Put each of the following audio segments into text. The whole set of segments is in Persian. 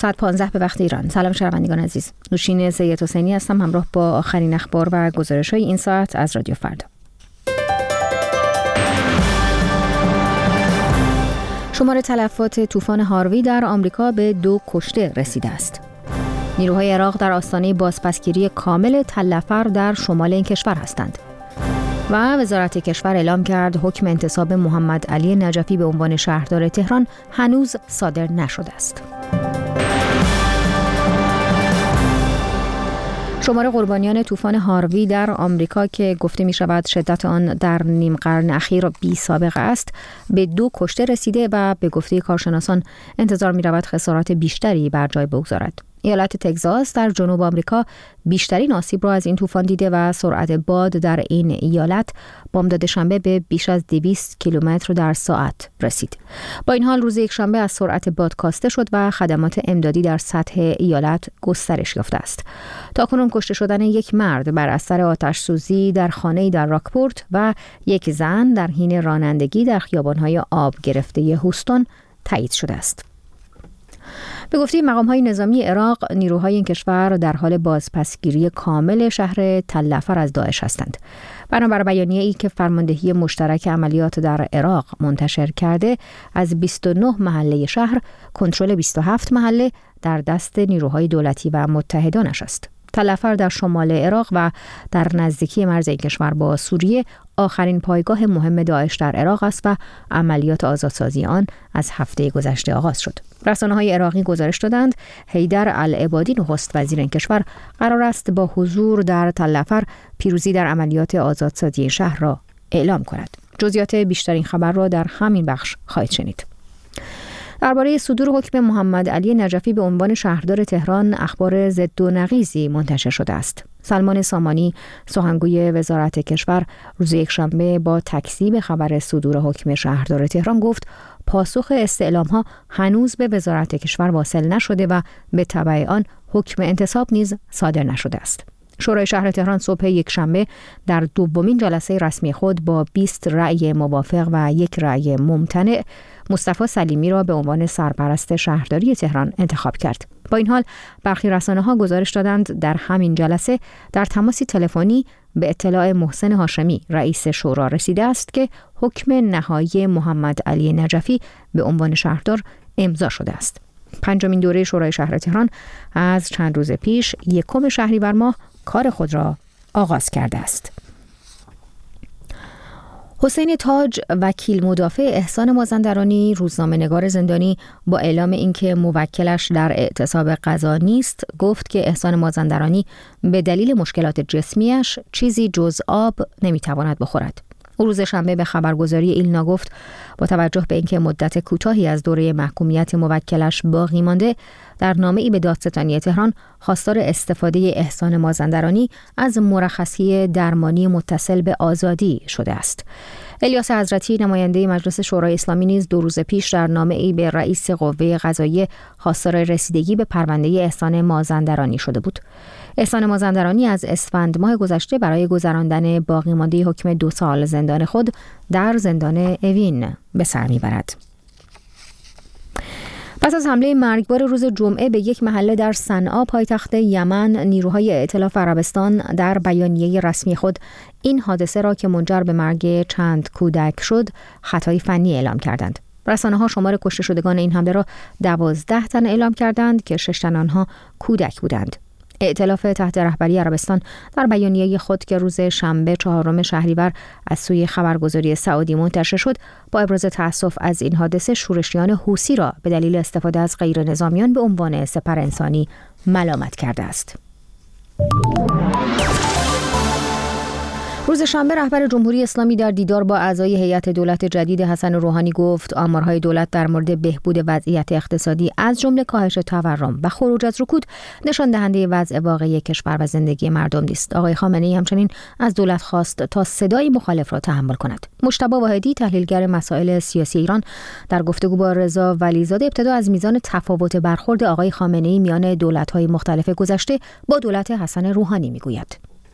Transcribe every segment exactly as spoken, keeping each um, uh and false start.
ساعت پانزده به وقت ایران. سلام شنوندگان عزیز. نوشین سید حسینی هستم همراه با آخرین اخبار و گزارش‌های این ساعت از رادیو فردا. شمار تلفات طوفان هاروی در آمریکا به دو کشته رسیده است. نیروهای عراق در آستانه بازپسگیری کامل تل‌عفر در شمال این کشور هستند. و وزارت کشور اعلام کرد حکم انتصاب محمد علی نجفی به عنوان شهردار تهران هنوز صادر نشده است. شمار قربانیان طوفان هاروی در آمریکا که گفته می شود شدت آن در نیم قرن اخیر بی سابقه است به دو کشته رسیده و به گفته کارشناسان انتظار می رود خسارات بیشتری بر جای بگذارد. ایالت تگزاس در جنوب آمریکا بیشترین آسیب را از این طوفان دیده و سرعت باد در این ایالت بامداد شنبه به بیش از دویست کیلومتر در ساعت رسید. با این حال روز یکشنبه از سرعت باد کاسته شد و خدمات امدادی در سطح ایالت گسترش یافته است. تاکنون کشته شدن یک مرد بر اثر آتش سوزی در خانه‌ای در راکپورت و یک زن در حین رانندگی در خیابان‌های آب گرفته هوستون تایید شده است. به گفته مقام‌های نظامی عراق، نیروهای این کشور در حال بازپسگیری کامل شهر تل‌عفر از داعش هستند. بنابر بیانیه‌ای که فرماندهی مشترک عملیات در عراق منتشر کرده، از بیست و نه محله شهر کنترل بیست و هفت محله در دست نیروهای دولتی و متحدانش است. تل‌عفر در شمال عراق و در نزدیکی مرز این کشور با سوریه آخرین پایگاه مهم داعش در عراق است و عملیات آزادسازی آن از هفته گذشته آغاز شد. رسانه‌های عراقی گزارش دادند حیدر العبادی نخست وزیر این کشور قرار است با حضور در تل‌عفر پیروزی در عملیات آزادسازی شهر را اعلام کند. جزئیات بیشتر این خبر را در همین بخش خواهید شنید. درباره صدور حکم محمد علی نجفی به عنوان شهردار تهران اخبار ضد و نقیضی منتشر شده است. سلمان سامانی سخنگوی وزارت کشور روز یکشنبه با تکذیب خبر صدور حکم شهردار تهران گفت پاسخ استعلام‌ها هنوز به وزارت کشور واصل نشده و به تبع آن حکم انتصاب نیز صادر نشده است. شورای شهر تهران صبح یکشنبه در دومین جلسه رسمی خود با بیست رأی موافق و یک رأی ممتنع مصطفی سلیمی را به عنوان سرپرست شهرداری تهران انتخاب کرد. با این حال برخی رسانه‌ها گزارش دادند در همین جلسه در تماسی تلفنی به اطلاع محسن هاشمی رئیس شورا رسیده است که حکم نهایی محمد علی نجفی به عنوان شهردار امضا شده است. پنجمین دوره شورای شهر تهران از چند روز پیش یکم شهریور ماه کار خود را آغاز کرده است. حسین تاج وکیل مدافع احسان مازندرانی روزنامه‌نگار زندانی با اعلام اینکه موکلش در اعتصاب قضا نیست گفت که احسان مازندرانی به دلیل مشکلات جسمیش چیزی جز آب نمیتواند بخورد. او روز شنبه به خبرگزاری ایلنا گفت با توجه به اینکه مدت کوتاهی از دوره محکومیت موکلش باقی مانده در نامه‌ای به دادستانی تهران خواستار استفاده احسان مازندرانی از مرخصی درمانی متصل به آزادی شده است. الیاس حضرتی نماینده مجلس شورای اسلامی نیز دو روز پیش در نامه‌ای به رئیس قوه قضاییه خواستار رسیدگی به پرونده احسان مازندرانی شده بود. احسان مازندرانی از اسفند ماه گذشته برای گذراندن باقی مانده حکم دو سال زندان خود در زندان اوین به سر میبرد. پس از حمله مرگبار روز جمعه به یک محله در صنعا پایتخت یمن، نیروهای ائتلاف عربستان در بیانیه رسمی خود این حادثه را که منجر به مرگ چند کودک شد خطای فنی اعلام کردند. رسانه‌ها شمار کشته شدگان این حمله را دوازده تن اعلام کردند که شش تن آنها کودک بودند. ائتلاف تحت رهبری عربستان در بیانیه خود که روز شنبه چهارم شهریور از سوی خبرگزاری سعودی منتشر شد با ابراز تأسف از این حادثه شورشیان حوثی را به دلیل استفاده از غیر نظامیان به عنوان سپر انسانی ملامت کرده است. روز شنبه رهبر جمهوری اسلامی در دیدار با اعضای هیئت دولت جدید حسن روحانی گفت آمارهای دولت در مورد بهبود وضعیت اقتصادی از جمله کاهش تورم و خروج از رکود نشان دهنده وضع واقعی کشور و زندگی مردم نیست. آقای خامنه‌ای همچنین از دولت خواست تا صدای مخالف را تحمل کند. مجتبی واحدی تحلیلگر مسائل سیاسی ایران در گفتگو با رضا ولیزاده ابتدا از میزان تفاوت برخورد آقای خامنه‌ای میان دولت‌های مختلف گذشته با دولت حسن روحانی میگوید.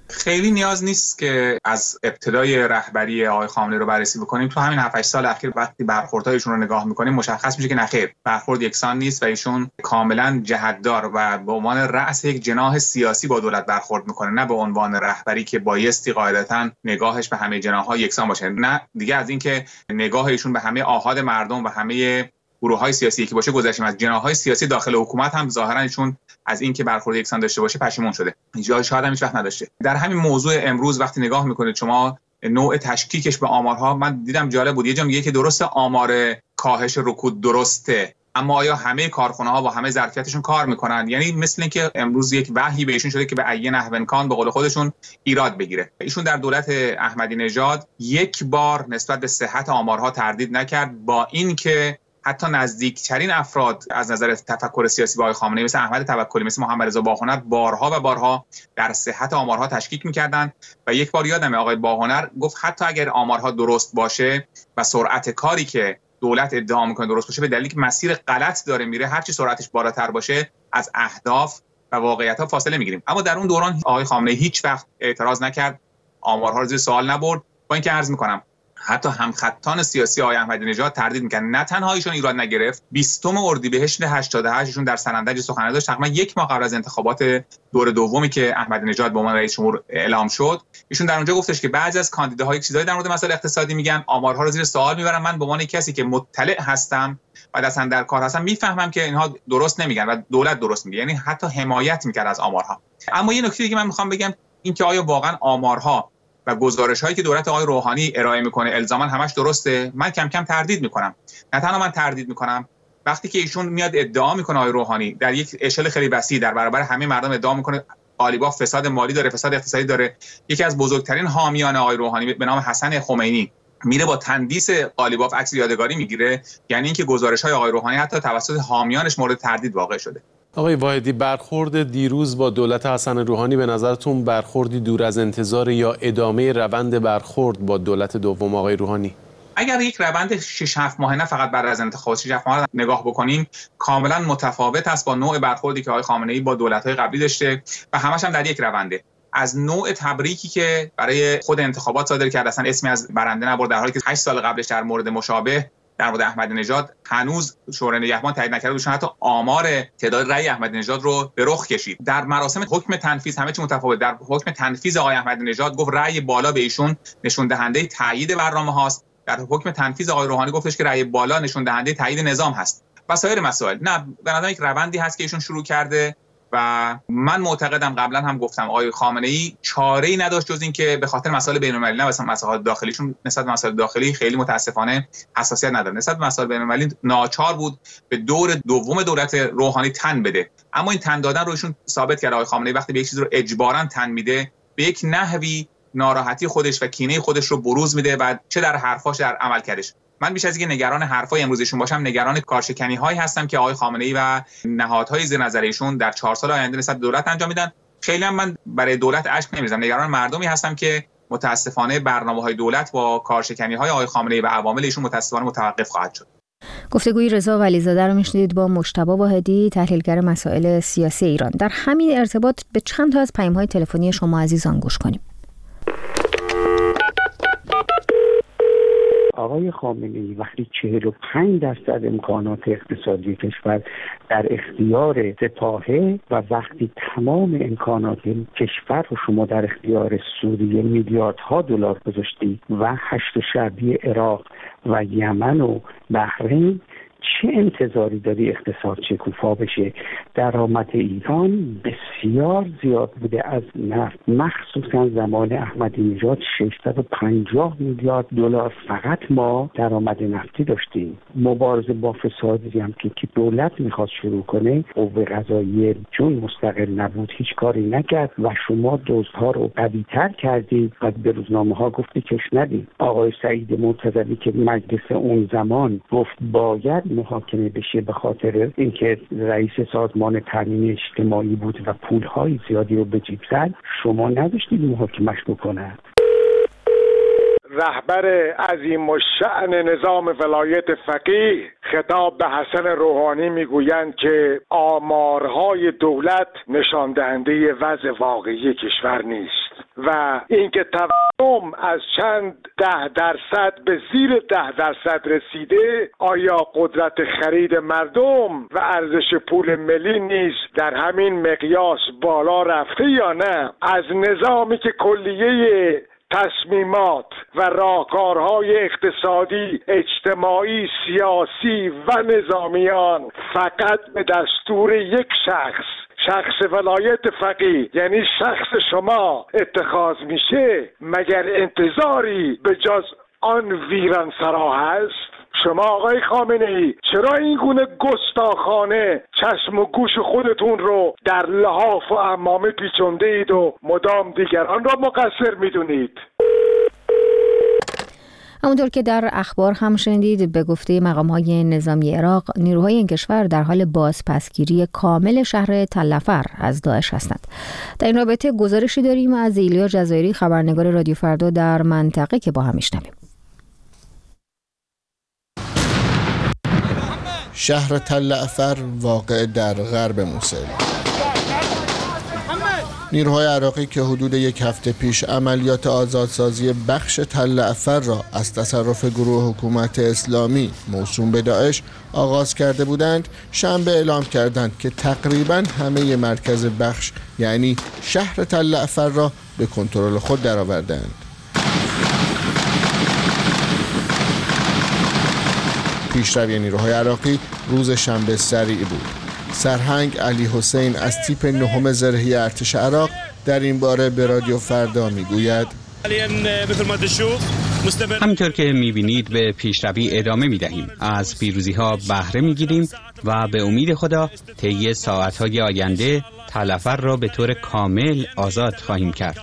خیلی نیاز نیست که از ابتدای رهبری آقای خامنه‌ای رو بررسی بکنیم. تو همین هفت هشت سال اخیر وقتی برخوردهایشون رو نگاه می‌کنیم مشخص میشه که نخیر، برخورد یکسان نیست و ایشون کاملا جهت‌دار و به عنوان رأس یک جناح سیاسی با دولت برخورد می‌کنه، نه به عنوان رهبری که بایستی قاعدتاً نگاهش به همه جناح‌ها یکسان باشه. نه دیگه از اینکه نگاه ایشون به همه آحاد مردم و همه گروه‌های سیاسی که باشه گذشتیم، از جناح‌های سیاسی داخل حکومت هم ظاهراً ایشون از اینکه برخورد یکسان داشته باشه پشیمون شده. اینجا شاید هم هیچ وقت نداشته. در همین موضوع امروز وقتی نگاه میکنید شما نوع تشکیکش به آمارها، من دیدم جالب بود. یه جا میگه که درسته آمار کاهش رکود درسته، اما آیا همه کارخانه‌ها با همه ظرفیتشون کار میکنن؟ یعنی مثل اینکه امروز یک وحی بهشون شده که به ای نحو امکان به قول خودشون ایراد بگیره. ایشون در دولت احمدی نژاد یک بار نسبت به صحت آمارها تردید نکرد، با اینکه حتی نزدیکترین افراد از نظر تفکر سیاسی با آقای خامنه‌ای مثل احمد توکلی، مثل محمد رضا باهنر بارها و بارها در صحت آمارها تشکیک می‌کردند و یک بار یادمه آقای باهنر گفت حتی اگر آمارها درست باشه و سرعت کاری که دولت ادعا می‌کنه درست باشه، به دلیلی که مسیر غلط داره میره، هر چی سرعتش بالاتر باشه از اهداف و واقعیت‌ها فاصله می‌گیریم. اما در اون دوران آقای خامنه‌ای هیچ وقت اعتراض نکرد، آمارها رو زیر سوال نبرد. با اینکه عرض می‌کنم حتی همخطان سیاسی آقای احمدی نژاد تردید می‌کردن، نه تنها ایشون ایراد نگرفت، بیستم اردیبهشت هشتاد و هشت ایشون در سنندج سخنرانی داشت، تقریبا یک ماه قبل از انتخابات دور دومی که احمدی نژاد به عنوان رئیس جمهور اعلام شد. ایشون در اونجا گفتش که بعضی از کاندیداها یک چیزایی در مورد مسائل اقتصادی میگن، آمارها رو زیر سوال میبرن، من به عنوان کسی که مطلع هستم و اصلا در کار هستم میفهمم که اینها درست نمیگن و دولت درست میگه. یعنی حتی حمایت میکرد از آمارها. اما یه نکته دیگه من میخوام بگم، این که آیا واقعا آمارها و گزارش‌هایی که دولت آقای روحانی ارائه میکنه الزاما همش درسته؟ من کم کم تردید میکنم. نه تنها من تردید میکنم، وقتی که ایشون میاد ادعا میکنه آقای روحانی در یک اشل خیلی وسیع در برابر همه مردم ادعا میکنه قالیباف فساد مالی داره، فساد اقتصادی داره، یکی از بزرگترین حامیان آقای روحانی به نام حسن خمینی میره با تندیس قالیباف عکس یادگاری میگیره، یعنی اینکه گزارش‌های آقای روحانی حتی توسط حامیانش مورد تردید واقع شده. آقای واحدی، برخورد دیروز با دولت حسن روحانی به نظرتون برخوردی دور از انتظار یا ادامه روند برخورد با دولت دوم آقای روحانی؟ اگر یک روند شش هفت ماهه نه فقط بعد از انتخابات شش هفت ماهه نگاه بکنیم، کاملا متفاوت است با نوع برخوردی که آقای خامنه‌ای با دولت‌های قبلی داشته و همش هم در یک رونده. از نوع تبریکی که برای خود انتخابات صادر کرد، اصلا اسمی از برنده نبرد، در حالی که هشت سال قبلش در مورد مشابه در مورد احمدی نژاد هنوز شورای نگهبان تایید نکرده بود، حتی آمار تعداد رأی احمدی نژاد رو به رخ کشید. در مراسم حکم تنفیذ همه چی متفاوت. در حکم تنفیذ آقای احمدی نژاد گفت رأی بالا به ایشون نشون دهنده تایید برنامه هاست، در حکم تنفیذ آقای روحانی گفتش که رأی بالا نشون دهنده تایید نظام هست و سایر مسائل. نه، به نظر یک روندی هست که ایشون شروع کرده و من معتقدم، قبلا هم گفتم، آقای خامنه‌ای چاره‌ای نداشت جز این که به خاطر مسائل بین‌المللی، نه مثلا مسائل داخلیشون، نسبت به مسائل داخلی خیلی متاسفانه حساسیت نداره، نسبت به مسائل بین‌المللی ناچار بود به دور دوم دولت روحانی تن بده. اما این تن دادن رو ایشون ثابت کرد. آقای خامنه‌ای وقتی به یک چیز رو اجباراً تن میده، به یک نحوی ناراحتی خودش و کینه خودش رو بروز میده و چه در حرفاش در عملکردش. من بیش از اینکه نگران حرفای امروزشون باشم، نگران کارشکنی‌هایی هستم که آقای خامنه‌ای و نهادهای زیر نظر ایشون در چهار سال آینده نسبت به دولت انجام میدن. خیلی هم من برای دولت اشک نمیریزم، نگران مردمی هستم که متاسفانه برنامه‌های دولت با کارشکنی‌های آقای خامنه‌ای و عوامل ایشون متاسفانه متوقف خواهد شد. گفتگوی رضا ولیزاده رو میشنیدید با مجتبی واحدی، تحلیلگر مسائل سیاسی ایران. در همین ارتباط به چند تا از پیام‌های تلفنی شما عزیزان گوش کنیم. آقای خامنه‌ای وقتی چهل و پنج درصد امکانات اقتصادی کشور در اختیار سپاهه و وقتی تمام امکانات کشور رو شما در اختیار سوریه میلیاردها دلار گذاشتی و هشت شعبی عراق و یمن و بحرین، چه انتظاری داری اقتصاد شکوفا بشه؟ درآمد ایران بسیار زیاد بوده از نفت، مخصوصا زمان احمدی نژاد ششصد و پنجاه میلیارد دلار فقط ما درآمد نفتی داشتیم. مبارزه با فسادی هم که که دولت میخواد شروع کنه، قوه قضاییه چون مستقل نبود هیچ کاری نکرد و شما دزدها رو قوی‌تر کردید و به روزنامه‌ها گفتی کش ندید. آقای سعید مرتضوی که مجلس اون زمان گفت باید محاکمه بشه به خاطر اینکه رئیس سازمان تامین اجتماعی بود و پولهای زیادی رو به جیب زد، شما نداشتید محاکمش بکنه. رهبر عظیم الشأن نظام ولایت فقیه خطاب به حسن روحانی میگویند که آمارهای دولت نشان دهنده وضع واقعی کشور نیست. و اینکه تورم از چند ده درصد به زیر ده درصد رسیده، آیا قدرت خرید مردم و ارزش پول ملی نیز در همین مقیاس بالا رفته یا نه؟ از نظامی که کلیه تصمیمات و راهکارهای اقتصادی، اجتماعی، سیاسی و نظامیان فقط به دستور یک شخص، شخص ولایت فقیه یعنی شخص شما اتخاذ میشه، مگر انتظاری به جز آن ویرانسرا هست؟ شما آقای خامنه‌ای چرا این گونه گستاخانه چشم و گوش خودتون رو در لحاف و عمامه پیچونده اید و مدام دیگران را مقصر میدونید؟ همونطور که در اخبار هم شنیدید، به گفته مقام‌های نظامی عراق، نیروهای این کشور در حال بازپسگیری کامل شهر تل‌عفر از داعش هستند. در این رابطه گزارشی داریم از ایلیا جزایری، خبرنگار رادیو فردا در منطقه، که با هم میشنویم. شهر تل‌عفر واقع در غرب موصل. نیروهای عراقی که حدود یک هفته پیش عملیات آزادسازی بخش تل‌عفر را از تصرف گروه حکومت اسلامی موسوم به داعش آغاز کرده بودند، شنبه اعلام کردند که تقریباً همه مرکز بخش یعنی شهر تل‌عفر را به کنترل خود درآوردند. پیشروی نیروهای عراقی روز شنبه سریع بود. سرهنگ علی حسین از تیپ نهم زرهی ارتش عراق در این باره به رادیو فردا میگوید: همینطور که میبینید به پیشروی ادامه میدهیم، از پیروزی ها بهره میگیریم و به امید خدا طی ساعتهای آینده تل‌عفر را به طور کامل آزاد خواهیم کرد.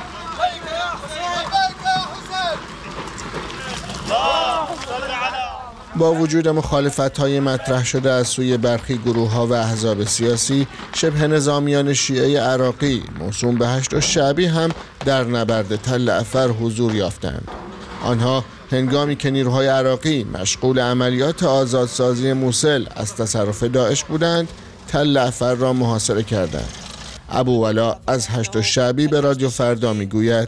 با وجود مخالفت‌های مطرح شده از سوی برخی گروه‌ها و احزاب سیاسی، شبه نظامیان شیعه عراقی موسوم به هشت الشعبی هم در نبرد تل‌عفر حضور یافتند. آنها هنگامی که نیروهای عراقی مشغول عملیات آزادسازی موصل از تصرف داعش بودند، تل‌عفر را محاصره کردند. ابو ولا از هشت الشعبی به رادیو فردا میگوید: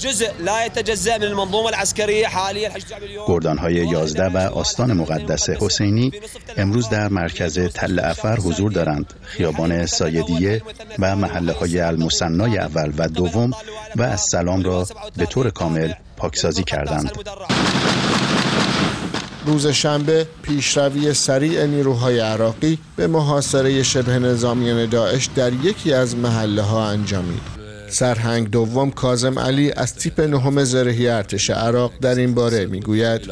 گردان‌های یازده و آستان مقدس حسینی امروز در مرکز تل‌عفر حضور دارند. خیابان سایدیه و محله‌های المثنای اول و دوم و السلام را به طور کامل پاکسازی کردند. روز شنبه پیشروی سریع نیروهای عراقی به محاصره شبه نظامیان داعش در یکی از محله‌ها انجامید. سرهنگ دوم کاظم علی از تیپ نهم زرهی ارتش عراق در این باره میگوید: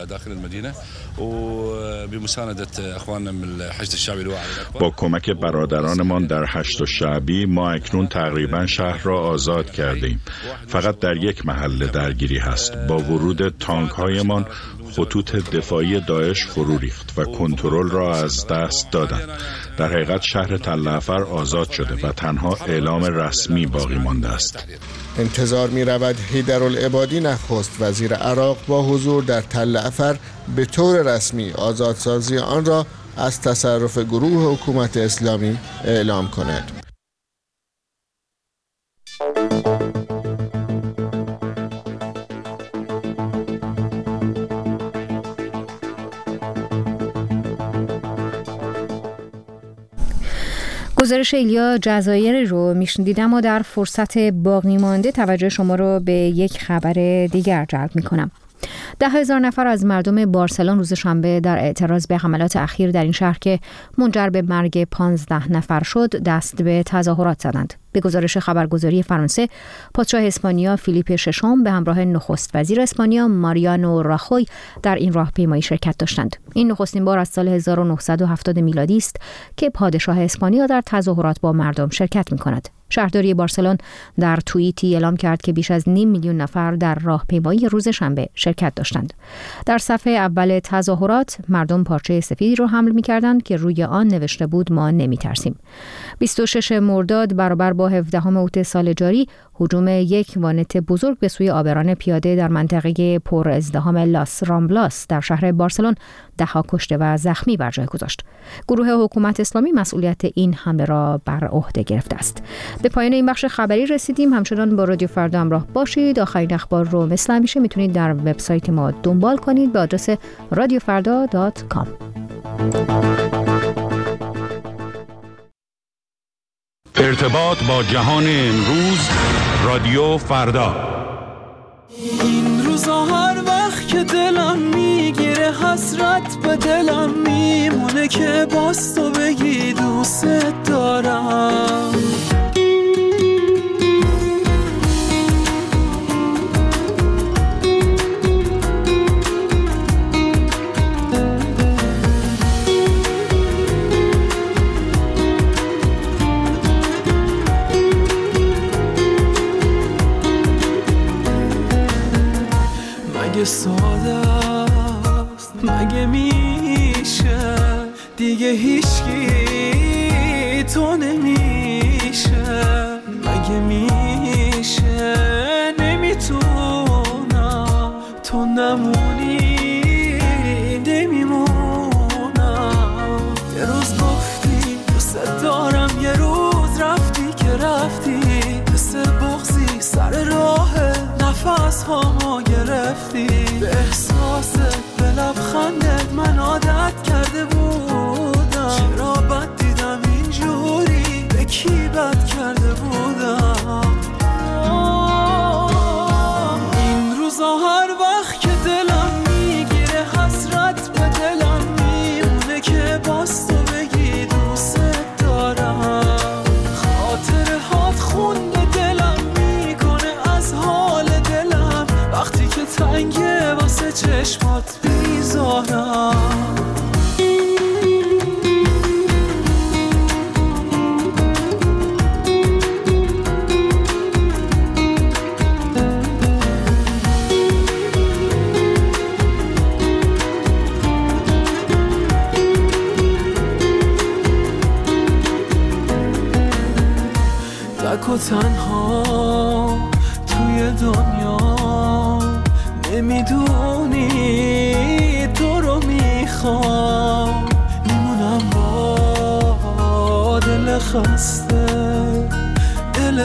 با کمک برادرانمان در هشت الشعبی ما اکنون تقریبا شهر را آزاد کردیم. فقط در یک محله درگیری هست. با ورود تانک هایمان خطوط دفاعی داعش فرو ریخت و کنترل را از دست دادند. در حقیقت شهر تل‌عفر آزاد شده و تنها اعلام رسمی باقی مانده است. انتظار می رود حیدرالعبادی نخست وزیر عراق با حضور در تل‌عفر به طور رسمی آزادسازی آن را از تصرف گروه حکومت اسلامی اعلام کند. گزارش ایلیا جزایری رو میشنیدید، اما در فرصت باقی مانده توجه شما رو به یک خبر دیگر جلب میکنم. ده هزار نفر از مردم بارسلون روز شنبه در اعتراض به حملات اخیر در این شهر که منجر به مرگ پانزده نفر شد دست به تظاهرات زدند. به گزارش خبرگزاری فرانسه، پادشاه اسپانیا فیلیپ ششم به همراه نخست وزیر اسپانیا ماریانو راخوی در این راهپیمایی شرکت داشتند. این نخستین بار از سال هزار و نهصد و هفتاد میلادی است که پادشاه اسپانیا در تظاهرات با مردم شرکت می‌کند. شهرداری بارسلون در توییتی اعلام کرد که بیش از نیم میلیون نفر در راهپیمایی روز شنبه شرکت داشتند. در صفحه اول تظاهرات مردم پارچه سفیدی را حمل می‌کردند که روی آن نوشته بود: ما نمی‌ترسیم. بیست و شش مرداد برابر با با هفدهم اوت سال جاری هجوم یک وانت بزرگ به سوی آبران پیاده در منطقه پر ازدحام لاس رامبلاس در شهر بارسلون ده‌ها کشته و زخمی بر جای گذاشت. گروه حکومت اسلامی مسئولیت این حمله را بر عهده گرفته است. به پایان این بخش خبری رسیدیم. همچنان با رادیو فردا همراه باشید. آخرین اخبار رو مثل همیشه میتونید در وبسایت ما دنبال کنید به آدرس رادیو فردا دات کام. ارتباط با جهان امروز، رادیو فردا. این روزا هر وقت که دلم میگیره حسرت به دلم میمونه که باز تو بگی دوست دارم. مگه ساده است، مگه میشه دیگه هیچکی تو نمیشه، مگه میشه نمیتونم تو نمونی نمیمونم. یه روز گفتی دوست دارم، یه روز رفتی که رفتی، مثل بغضی سر راه نفس هامو گرفتی. به احساست به لبخندت من عادت کرده بودم، چرا بد دیدم اینجوری، به کی بد کرده بودم. این روزا هر وقت که دلم میگیره حسرت به دلم میمونه که باز تو بگی دوست دارم. خاطره هات خون به دلم میکنه از حال دلم، وقتی که تنگه واسه چشمات بیزارم. تک و تنها توی دنیا نمیدونی تو رو میخوام، میمونم با دل خسته، دل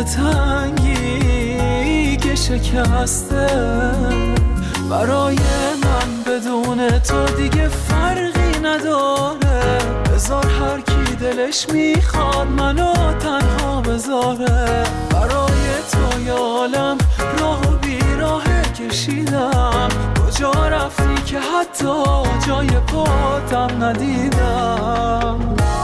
تنگی که شکسته. برای من بدون تو دیگه فرقی نداره، بذار هر کی دلش میخواد منو تنها بذاره. برای تو یه عالم راه و بیراه کشیدم، کجا رفتی که حتی جای پاتم ندیدم.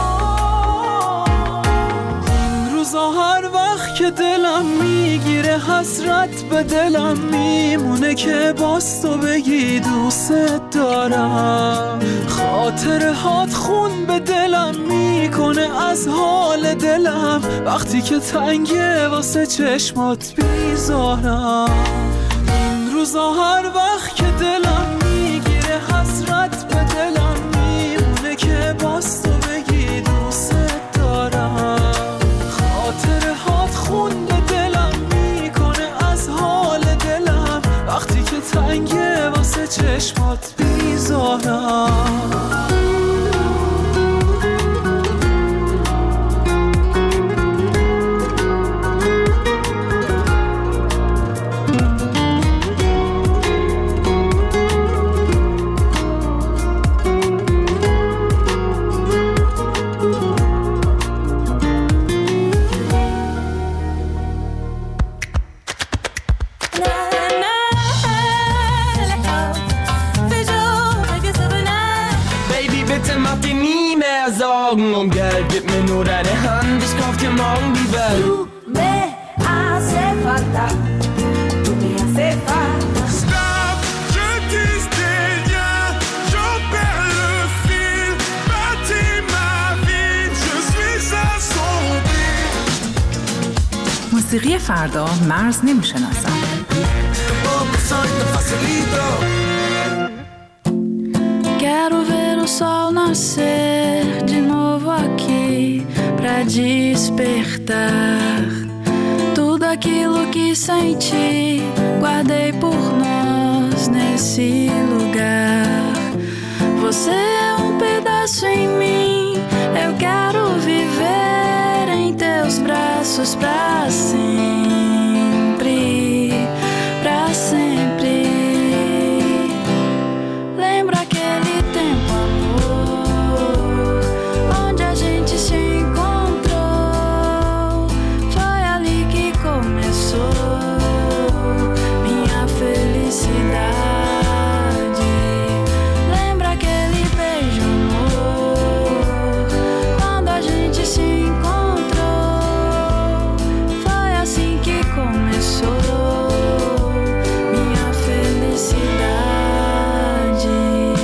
این روزا هر وقت که دلم میگیره حسرت به دلم میمونه که باز تو بگی دوست دارم. خاطره هات خون به دلم میکنه از حال دلم، وقتی که تنگه واسه چشمات بیزارم. این روزا هر وقت که دلم میگیره حسرت به دلم میمونه که باز تو بگی دوست دارم. خاطره هات خون به دلم میکنه از حال دلم، وقتی که تنگه واسه چشمات بیزارم. Sorgen um Geld, gib mir nur deine Hand, ich kauf dir morgen die Welt. Du me hace falta, tu me hace falta. Stop, je tisse des liens, j'en perds le fil. Bâtis ma vie, je suis assombri. موسیقی فردا مرز نمیشناسد. Quero ver o sol nascer de novo aqui pra despertar. aquilo que senti, guardei por nós nesse lugar. Você é um pedaço em mim, eu quero viver em teus braços pra sempre, pra sempre. Lembra aquele tempo, amor, onde a gente se encontrou? Foi ali que começou minha felicidade. Lembra aquele beijo, amor, quando a gente se encontrou? Foi assim que começou minha felicidade.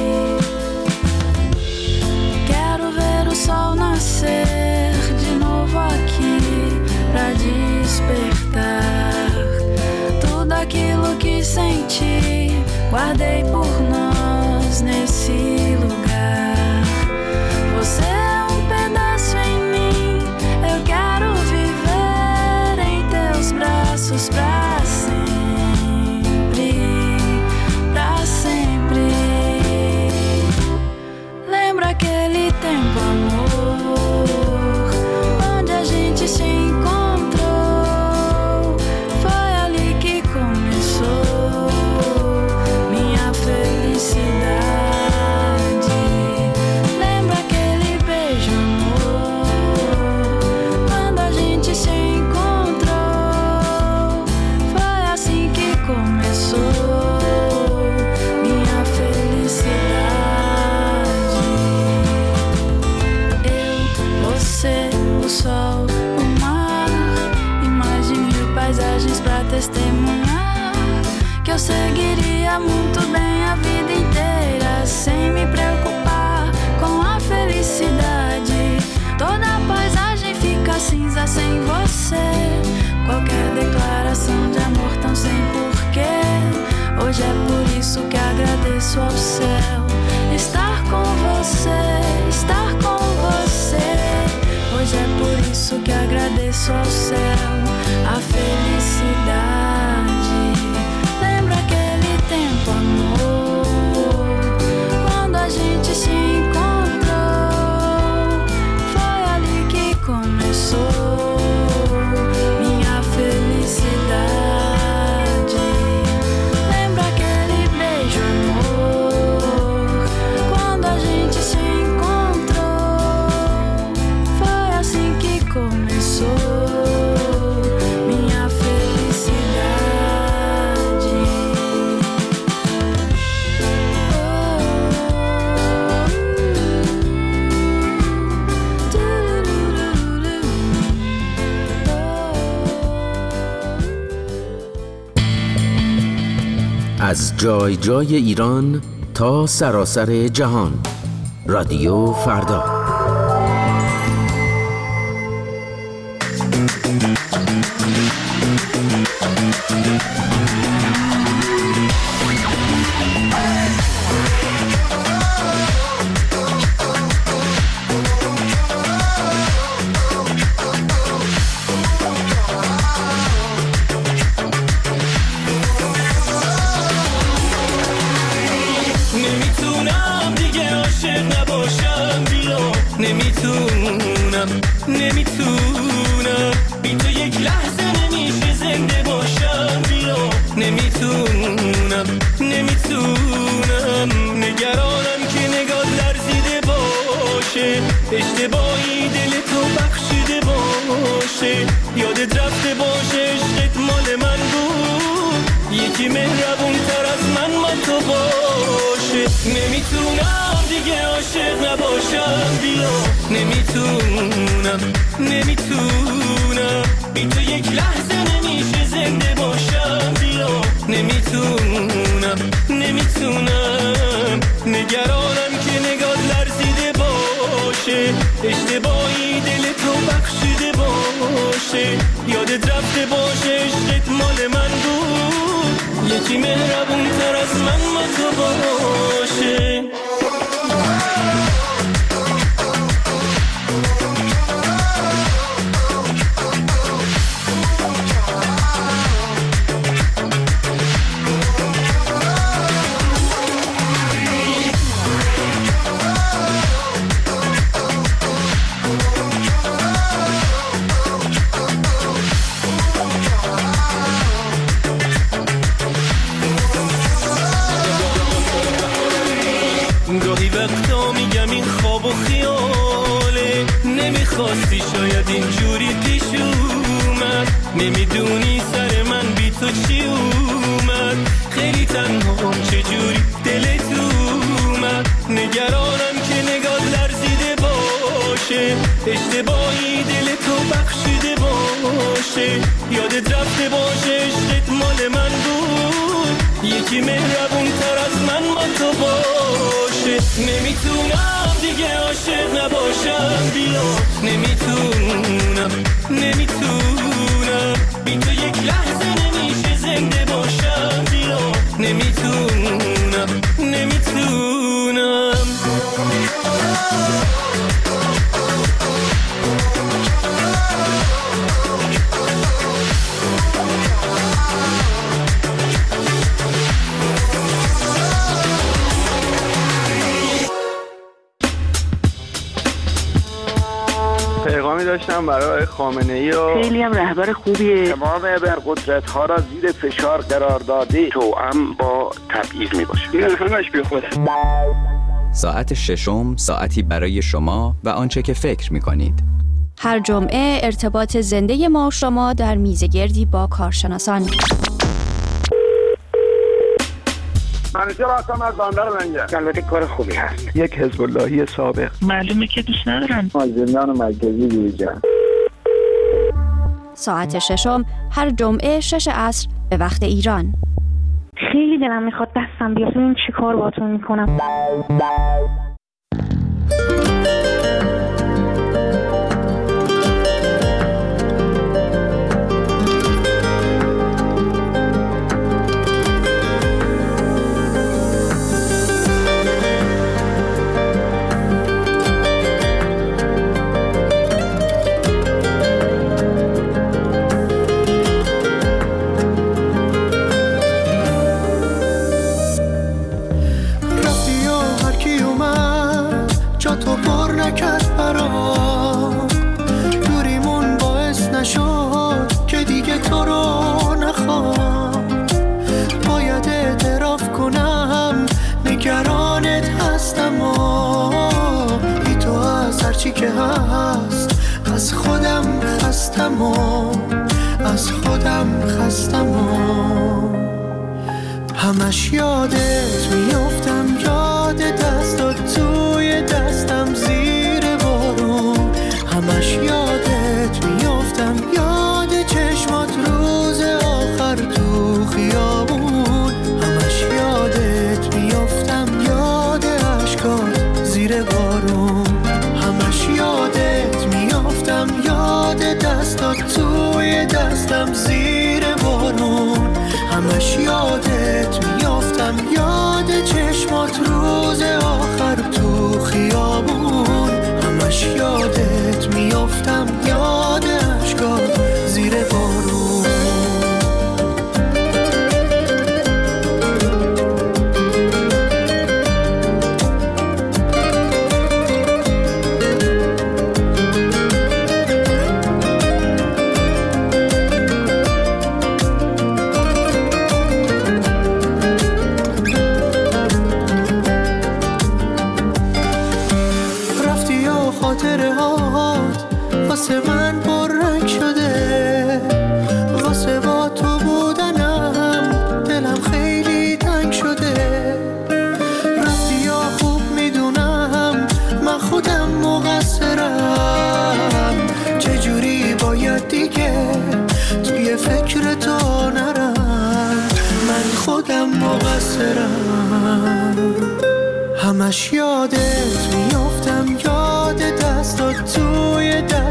Quero ver o sol nascer de novo aqui pra despertar tudo aquilo que senti, guardei por nós nesse lugar. Você é um pedaço em mim, eu quero viver em teus braços pra sempre, pra sempre. Lembra aquele tempo, amor, onde a gente se encontrou? Foi ali que começou minha felicidade. Lembra aquele beijo, amor, quando a gente se encontrou? Foi assim que começou minha felicidade. Eu, você, o sol, o mar e mais de mil paisagens pra testemunhar que eu seguiria muito bem a vida inteira sem me preocupar com a felicidade. Toda a paisagem fica cinza sem você. Qualquer declaração de amor tão sem porquê. Hoje é por isso que agradeço ao céu estar com você, estar com você. Hoje é por isso que agradeço ao céu a felicidade. Lembra aquele tempo, amor, quando a gente se encontrou? Foi ali que começou minha felicidade. Lembra aquele beijo, amor, quando a gente se encontrou? Foi assim que começou minha felicidade. از جای جای ایران تا سراسر جهان، رادیو فردا. نمیتونم دیگه عاشق نباشم بیا، نمیتونم نمیتونم بی تو یک لحظه نمیشه زنده باشم بیا، نمیتونم نمیتونم نگرانم که نگاه لرزیده باشه، اشتباهی دل تو بخشیده باشه، یادت رفته باشه عشقت مال من بود، یکی مهربون تر از من ما تو باشه. نمیتونم دیگه عاشق نباشم بیا، نمیتونم نمیتونم بی تو یک لحظه نمیشه زنده باشم بیا، نمیتونم نمیتونم نگرانم که نگاه لرزیده باشه، اشتباهی دل تو بخشیده باشه، یادت رفته باشه عشقت مال من بود، یکی مهربون تر از من ما تو باشه. اینجوری پیش اومد، نمیدونی سر من بی تو چی اومد، خیلی تنها چجوری دلت اومد، نگرانم که نگاه لرزیده باشه، اشتباهی دل تو بخشیده باشه، یادت رفته باشه عشقت مال من بود، یکی مهربون تر از من با تو باشه، نمیتونم دیگه عاشق نباشم، بیا نمیتونم نمیتونم بی تو یک لحظه نمیشه زنده باشم، بیا نمیتونم نمیتونم پیغامی داشتم برای خامنه‌ای و خیلی هم رهبر خوبیه، تمام ابرقدرت ها را زیر فشار قرار داده، توأم با تبعیض می باشه، این همش بی خوده. ساعت ششم ساعتی برای شما و آنچه که فکر می کنید. هر جمعه ارتباط زنده ما شما در میزگردی با کارشناسان. منیجر هستم از بندر لنگر. البته کار خوبی هست. یک حزب اللهی سابق. معلومه که دوست ندارم. از زندان مرکزی بیرون. ساعت ششم هر جمعه شش عصر به وقت ایران. خیلی دلم میخواد دستم بیاد ببینم چی کار باهاتون میکنم. که هست از خودم خستم و از خودم خستم و همش یادت میافتم، یاد دستات توی دستم زیر بارون، همش یادت میافتم، یاد چشمات روز آخر تو خیابون، همش یادت میافتم، یاد عشقات زیر بارون، همش یادت میافتم، یاد دستات توی دستم زیر بارون، همش یادت میافتم، یاد چشمات روز آخر تو خیابون، همش یادت میافتم، یاد عشقات زیر بارون. همش یادت میافتم، یاد دستات توی دست